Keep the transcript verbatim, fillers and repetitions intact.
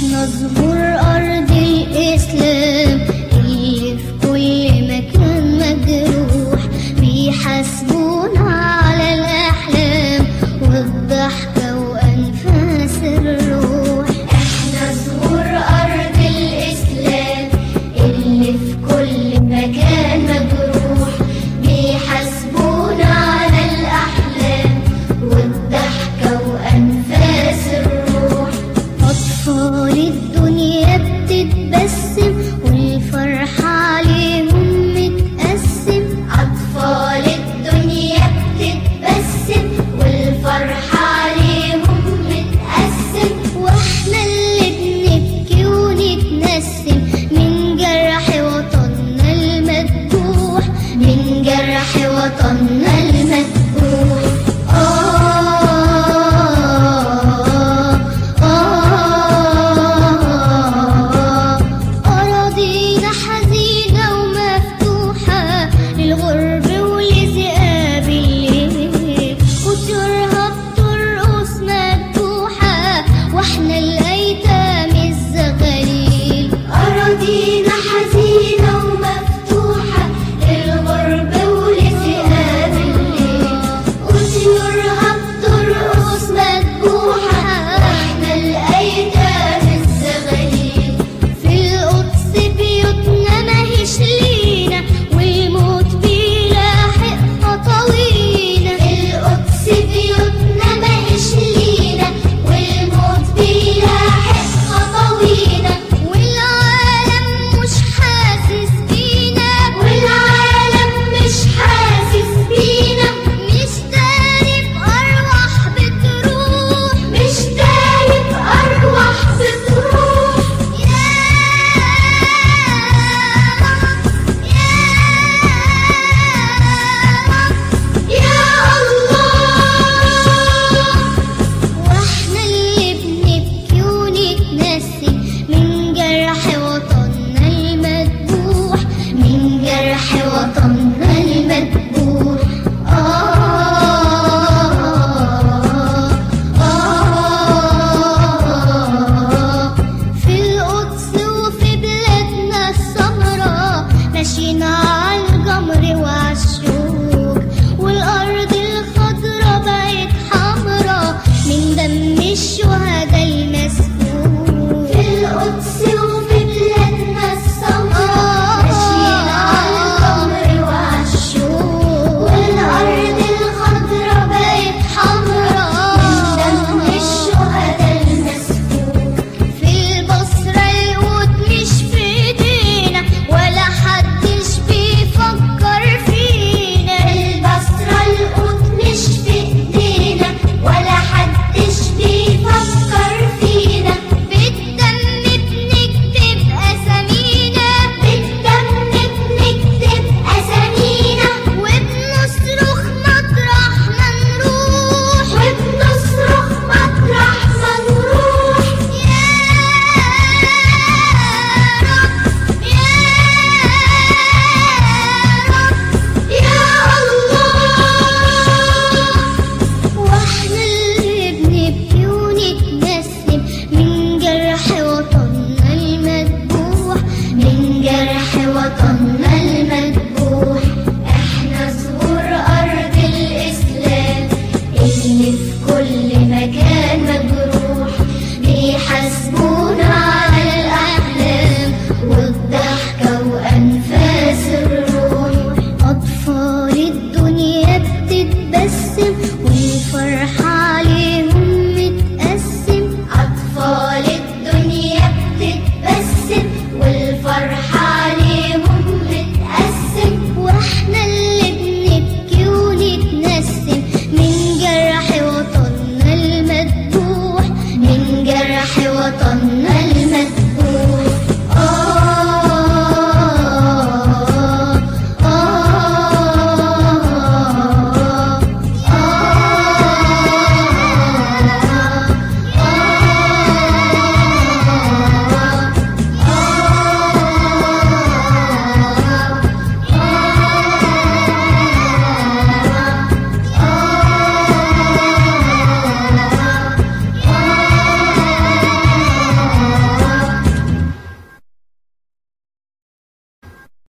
احنا زهور أرض الإسلام اللي في كل مكان مجروح، بيحاسبونا على الأحلام والضحكة وأنفاس الروح. احنا زهور أرض الإسلام اللي في كل مكان مجروح، بيحاسبونا على الأحلام والضحكة وأنفاس الروح. أطفال الدنيا بتتبسم والفرحة عليهم متقسم، أطفال الدنيا بتتبسم والفرحة عليهم متقسم، وإحنا اللي بنبكي ونتنسم من جرح وطننا المذبوح، من جرح وطننا المذبوح. أراضينا حزينة ومفتوحة للغرب ولذئاب الليل، قصورها بترقص مذبوحة واحنا الأيتام الزغاليل. أراضينا حزينة ومفتوحة للغرب ولذئاب الليل، قصورها بترقص مذبوحة واحنا الأيتام الزغاليل. في القدس بيوتنا ماهيش لينا والموت بيلاحق خطاوينا، القدس بيوتنا ماهيش لينا والموت بيلاحق خطاوينا، والعالم مش حاسس بينا، والعالم مش حاسس بينا، مش داري بأرواح بتروح، مش داري بأرواح بتروح. يا يا الله، واحنا اللي بنبكي ونتنسم من جرح وطننا المذبوح، من جرح وطننا المذبوح. آه آه في القدس وفي بلادنا السمراء ماشيين على الجمر وعالشوك، والأرض الخضرا بقت حمرا من دم الشهداء المسفوك. في القدس وفي بلادنا السمراء ماشيين على الجمر وعالشوك، والأرض الخضرا بقت حمرا من دم الشهداء المسفوك. في البصرة القوت مش في ايدينا ولا حدش بيفكر فينا، البصرة القوت مش في ايدينا ولا حدش بيفكر فينا. بالدم بنكتب أسامينا، بالدم بنكتب أسامينا، وبنصرخ مطرح ما نروح، وبنصرخ مطرح ما نروح. يا رب يا رب يا الله، واحنا اللي بنبكي ونتنسم من جرح وطننا المذبوح، من جرح وطننا المذبوح. احنا زهور أرض الإسلام اللي في كل مكان مجروح، بيحاسبونا على الأحلام والضحكة وأنفاس الروح. أطفال الدنيا بتتبسم والفرحة عليهم متقسم، أطفال الدنيا بتتبسم والفرحة عليهم متقسم، واحنا اللي بنبكي ونتنسم من جرح وطننا المذبوح، من جرح وطننا